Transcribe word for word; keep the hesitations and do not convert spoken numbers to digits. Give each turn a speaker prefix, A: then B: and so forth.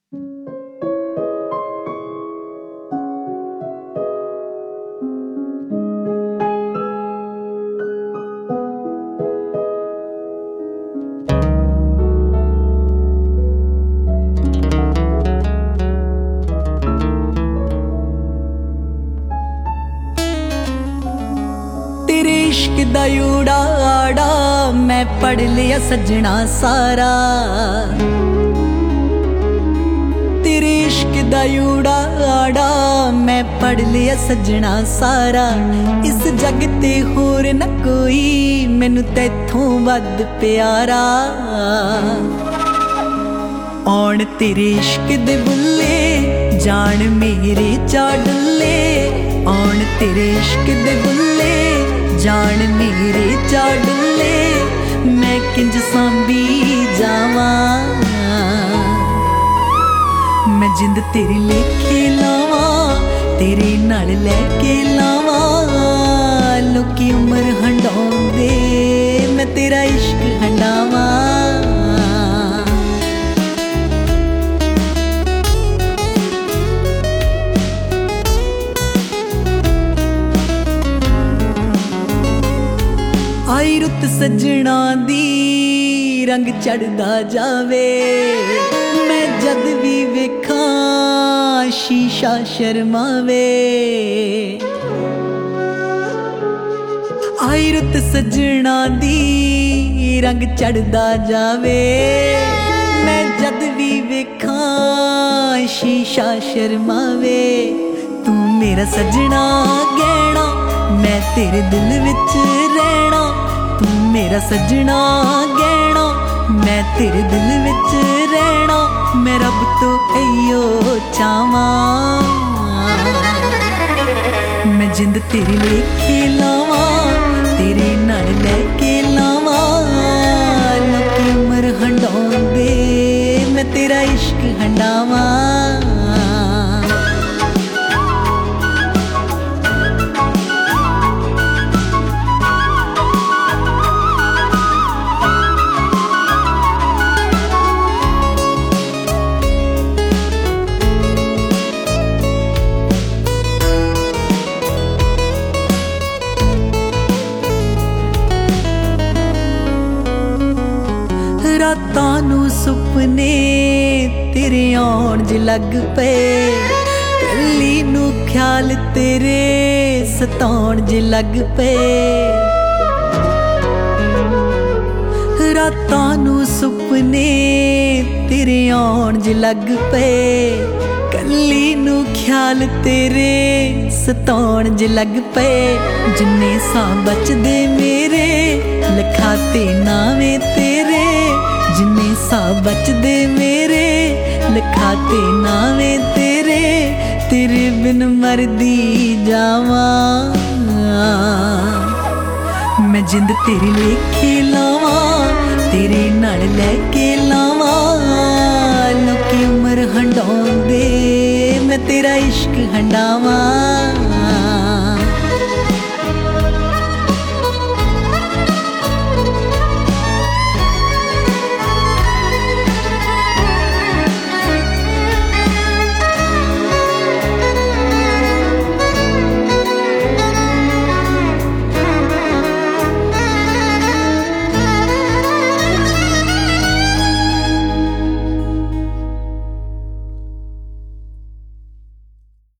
A: तेरे इश्क दा यूड़ा आड़ा मैं पढ़ लिया सजना सारा। तेरे इश्क दा यूड़ा आड़ा मैं पढ़ लिया सजना सारा। इस जग ते होर न कोई मैनू तैथों वध प्यारा। औण तेरे इश्क दे बुल्ले जान मेरे चा डुल्ले। औण तेरे इश्क दे बुल्ले जान मेरे चा डुल्ले। मैं किंज सांभी जावां मैं जिंद तेरी लेके लावां तेरे नाल लैके लावां। लोकी उमर हंडाउंदे मैं तेरा इश्क हंडावां। आई रुत सजना दी रंग चढ़दा जावे। मैं जद भी वेखां शीशा शर्मावे। आई रुत सजना दी रंग चढ़दा जावे। मैं जद भी वेखां शीशा शर्मावे। तू मेरा सजना गहना मैं तेरे दिल विच रहना। तू मेरा सजना गहना मैं तेरे दिल विच रहना। मैं रब तो इयो चावां मैं जिंद तेरी लेके लावां तेरे नाल लैके लावां। लोकी उमर हंडाउंदे मैं तेरा इश्क हंडावां। रातां नूं सुपने तेरे आउण ज लग पे। कल्ली नूं ख्याल तेरे सताउण ज लग पे। रातां नूं सुपने तेरे आउण ज लग पे। कल्ली नूं ख्याल तेरे सताउण ज लग पे। जिन्ने सां बचदे मेरे लिखाते नावे तेरे। जिन्ने सा बचदे मेरे लिखाते नावे तेरे। तेरे बिन मरदी जावां मैं जिंद तेरी लेके लावां तेरे नाल लैके लावां। लोकी उमर हंडाउंदे मैं तेरा इश्क हंडावां।